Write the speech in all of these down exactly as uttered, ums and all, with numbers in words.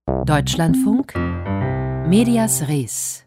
Deutschlandfunk Medias Res.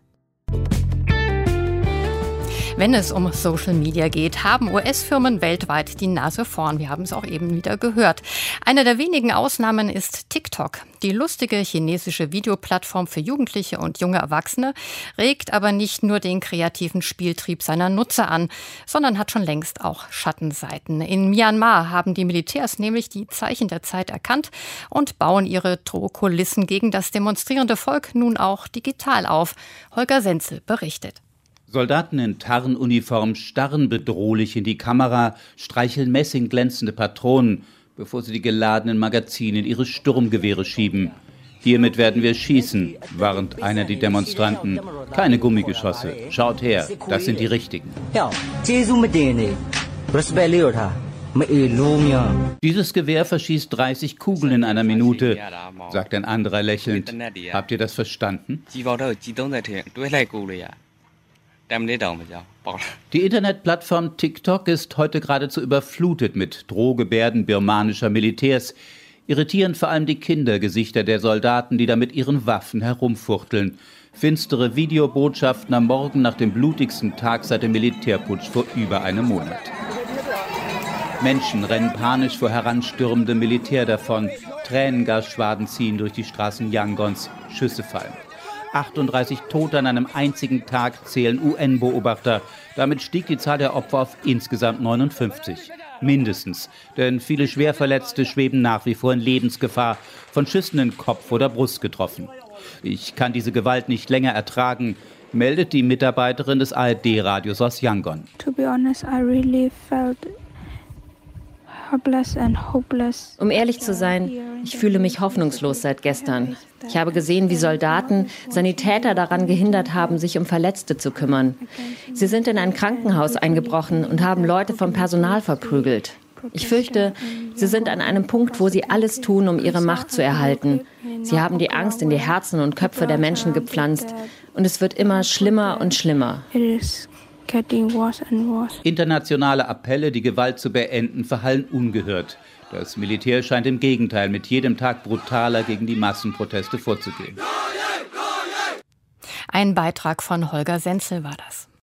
Wenn es um Social Media geht, haben U S-Firmen weltweit die Nase vorn. Wir haben es auch eben wieder gehört. Eine der wenigen Ausnahmen ist TikTok. Die lustige chinesische Videoplattform für Jugendliche und junge Erwachsene regt aber nicht nur den kreativen Spieltrieb seiner Nutzer an, sondern hat schon längst auch Schattenseiten. In Myanmar haben die Militärs nämlich die Zeichen der Zeit erkannt und bauen ihre Drohkulissen gegen das demonstrierende Volk nun auch digital auf. Holger Senzel berichtet. Soldaten in Tarnuniform starren bedrohlich in die Kamera, streicheln messingglänzende Patronen, bevor sie die geladenen Magazine in ihre Sturmgewehre schieben. Hiermit werden wir schießen, warnt einer die Demonstranten. Keine Gummigeschosse, schaut her, das sind die richtigen. Dieses Gewehr verschießt dreißig Kugeln in einer Minute, sagt ein anderer lächelnd. Habt ihr das verstanden? Die Internetplattform TikTok ist heute geradezu überflutet mit Drohgebärden birmanischer Militärs. Irritieren vor allem die Kindergesichter der Soldaten, die da mit ihren Waffen herumfuchteln. Finstere Videobotschaften am Morgen nach dem blutigsten Tag seit dem Militärputsch vor über einem Monat. Menschen rennen panisch vor heranstürmendem Militär davon. Tränengasschwaden ziehen durch die Straßen Yangons. Schüsse fallen. achtunddreißig Tote an einem einzigen Tag zählen U N-Beobachter. Damit stieg die Zahl der Opfer auf insgesamt neunundfünfzig. Mindestens, denn viele Schwerverletzte schweben nach wie vor in Lebensgefahr, von Schüssen in Kopf oder Brust getroffen. Ich kann diese Gewalt nicht länger ertragen, meldet die Mitarbeiterin des A R D-Radios aus Yangon. To be honest, I really felt helpless and hopeless. Um ehrlich zu sein, ich fühle mich hoffnungslos seit gestern. Ich habe gesehen, wie Soldaten Sanitäter daran gehindert haben, sich um Verletzte zu kümmern. Sie sind in ein Krankenhaus eingebrochen und haben Leute vom Personal verprügelt. Ich fürchte, sie sind an einem Punkt, wo sie alles tun, um ihre Macht zu erhalten. Sie haben die Angst in die Herzen und Köpfe der Menschen gepflanzt. Und es wird immer schlimmer und schlimmer. Internationale Appelle, die Gewalt zu beenden, verhallen ungehört. Das Militär scheint im Gegenteil mit jedem Tag brutaler gegen die Massenproteste vorzugehen. Ein Beitrag von Holger Senzel war das.